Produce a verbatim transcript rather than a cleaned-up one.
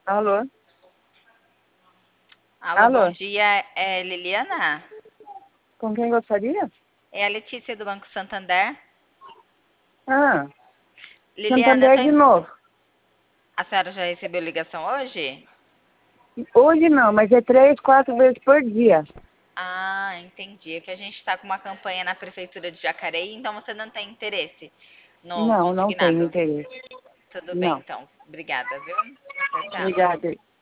Alô? Alô, bom Alô? dia. É Liliana? Com quem gostaria? É a Letícia do Banco Santander. Ah, Liliana, eu Santander de tenho... novo. a senhora já recebeu ligação hoje? Hoje não, mas é três, quatro vezes por dia. Ah, entendi. É que a gente está com uma campanha na Prefeitura de Jacareí, então você não tem interesse no Não, não tenho consignado. interesse. Tudo bem, Não. então. Obrigada, viu? Tchau, tchau. Obrigada.